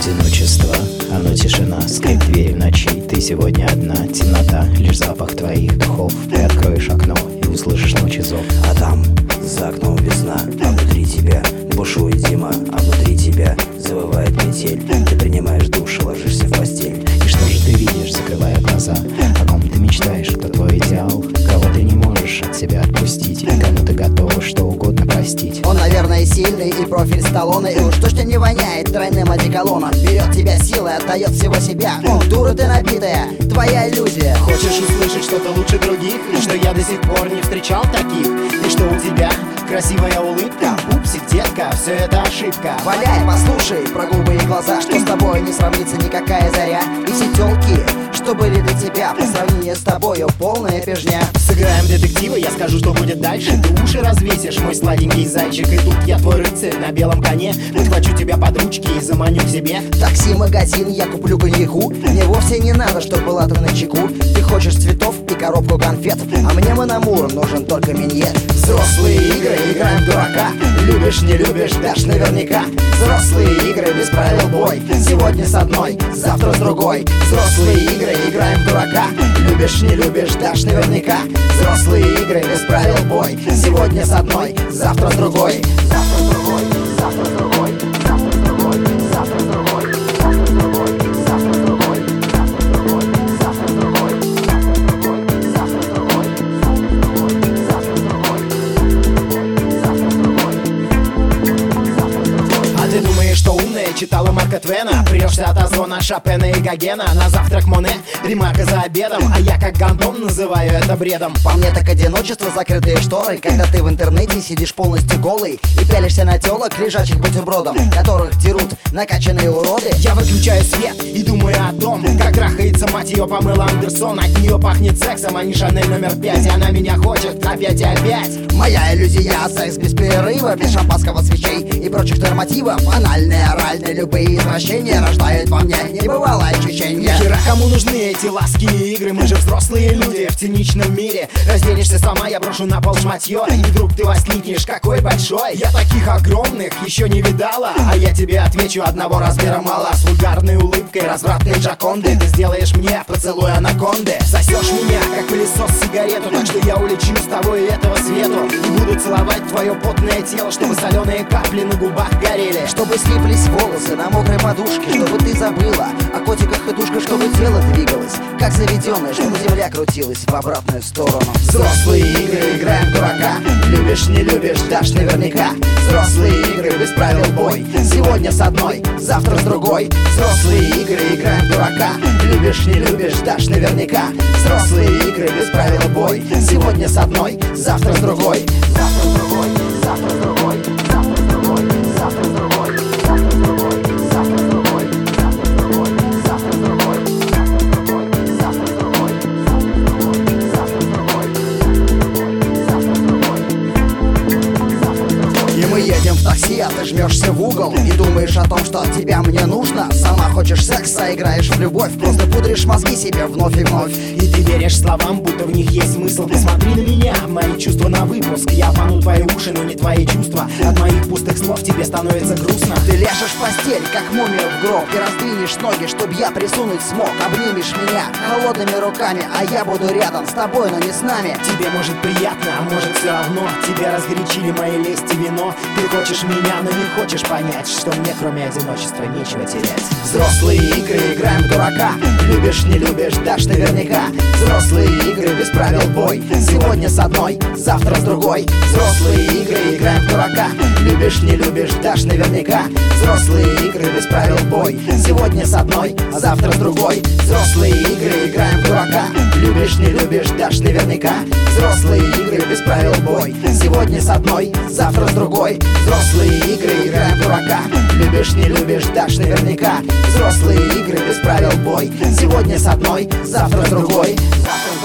одиночество, оно тишина, скрип двери в ночи. Ты сегодня одна, темнота, лишь запах твоих духов. Ты откроешь окно и услышишь ночи зов. А там за окном весна, а внутри тебя бушует зима, а внутри тебя завывает метель. Ты принимаешь душ, ложишься в постель. И что же ты видишь, закрывая глаза? О ком ты мечтаешь, кто твой идеал? Кого ты не можешь от себя отпустить? Кому ты готова что угодно простить? Он, наверное, сильный и профиль Сталлоне, и уж точно не воняет тройным одеколоном. Берет тебя силой, отдает всего себя. Он, дура ты набитая, твоя иллюзия. Хочешь услышать что-то лучше других? И что я до сих пор не встречал таких? И что у тебя красивая улыбка? Пупсик, детка, все это ошибка. Валяй, послушай про голубые глаза, что с тобой не сравнится никакая заря. И все тёлки, что были до тебя, по сравнению с тобою полная пижня. Сыграем детектива, я скажу, что будет дальше. Ты уши развесишь, мой сладенький зайчик. И тут я твой рыцарь на белом коне. Подхвачу тебя под ручки и заманю к себе. Такси, магазин, я куплю коньяку. Мне вовсе не надо, чтоб была ты на чеку. Ты хочешь цветов и коробку конфет, а мне Мономур нужен только миньет. Взрослые игры, играем в дурака. Любишь, не любишь, дашь наверняка. Взрослые игры, без правил бой. Сегодня с одной, завтра с другой. Взрослые игры, играем в дурака. Любишь, не любишь, дашь наверняка. Взрослые игры, без правил бой. Сегодня с одной, завтра с другой. Завтра с другой, завтра с другой, завтра с другой, завтра с другой, завтра с другой, завтра с другой, завтра с другой, завтра с другой, завтра с другой, завтра с другой. А ты думаешь, что умная, читала Марка Твена? Прешься от озона, Шопена и Гогена. На завтрак Моне, ремарка за обедом. А я как Гандон называю это бредом. По мне так одиночество, закрытые шторы, когда ты в интернете сидишь полностью голый и пялишься на телок, лежачих бутербродом, которых дерут накачанные уроды. Я выключаю свет и думаю о том, как трахается мать ее Памела Андерсон. От нее пахнет сексом, а не Шанель номер 5. И она меня хочет опять и опять. Моя иллюзия, секс без перерыва, без шампанского, свечей и прочих нормативов. Анальные, оральные, любые извращения рождают во мне небывалое ощущение. Хера кому нужны эти ласки и игры? Мы же взрослые люди в циничном мире. Разденешься сама, я брошу на пол шматье. И вдруг ты воскликнешь, какой большой. Я таких огромных еще не видала. А я тебе отвечу, одного размера мало. С вульгарной улыбкой, развратной Джаконды ты сделаешь мне поцелуй анаконды. Сосешь меня, как пылесос сигарету. Так что я улечу с тобой этого свету и буду целовать твое потное тело, чтобы соленые капли на губах горели. Чтобы слиплись волосы на мокрой подушке, чтобы ты забыла о котиках и душках, чтобы тело двигалось как заведенное, чтобы земля крутилась в обратную сторону. Взрослые игры, играем в дурака. Любишь, не любишь, дашь наверняка. Взрослые игры, без правил бой. Сегодня с одной, завтра с другой. Взрослые игры, играем в дурака. Любишь, не любишь, дашь наверняка. Взрослые игры, без правил бой. Сегодня с одной, завтра с другой. Завтра с другой, завтра с другой, завтра с другой, завтра с другой, завтра с другой, завтра с другой, завтра с другой, завтра с другой, завтра с другой, завтра с другой, завтра с другой. И мы едем в такси, а ты жмешься в угол и думаешь о том, что от тебя мне нужно. Сама хочешь секса, играешь в любовь, просто пудришь мозги себе вновь и вновь. И ты веришь словам, будто в них есть смысл. Посмотри на меня, мои чувства на выпуск. Я обману твои уши, но не твои чувства. От моих пустых слов тебе становится грустно. Ты ляжешь в постель, как мумия в гроб, и раздвинешь ноги, чтоб я присунуть смог. Обнимешь меня холодными руками, а я буду рядом с тобой, но не с нами. Тебе может приятно, а может все равно. Тебя разгорячили мои лесть и вино. Ты хочешь меня, но не хочешь понять, что мне кроме одиночества нечего терять. Взрослые игры, играем в дурака. Любишь, не любишь, дашь наверняка. Взрослые игры, без правил бой. Сегодня с одной, завтра с другой. Взрослые игры, играем в дурака. Любишь, не любишь, дашь наверняка. Взрослые игры, без правил бой. Сегодня с одной, завтра с другой. Взрослые игры, играем в дурака. Любишь, не любишь, дашь наверняка. Взрослые игры, без правил бой. Сегодня с одной, завтра с другой. Взрослые игры, играем в дурака. Любишь, не любишь, дашь наверняка. Взрослые игры, без правил бой. Сегодня с одной, завтра с другой. Завтра